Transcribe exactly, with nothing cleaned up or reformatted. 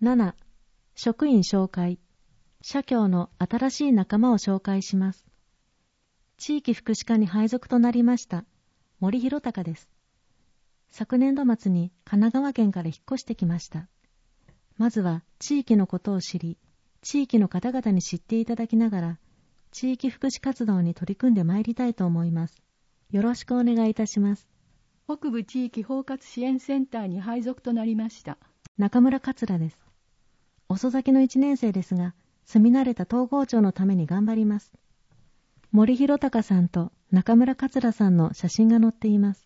なな、職員紹介。社協の新しい仲間を紹介します。地域福祉課に配属となりました森弘隆です。昨年度末に神奈川県から引っ越してきました。まずは地域のことを知り、地域の方々に知っていただきながら、地域福祉活動に取り組んでまいりたいと思います。よろしくお願いいたします。 北部地域包括支援センターに配属となりました。 中村桂です。遅咲きのいちねん生ですが、住み慣れた東郷町のために頑張ります。森弘隆さんと中村桂さんの写真が載っています。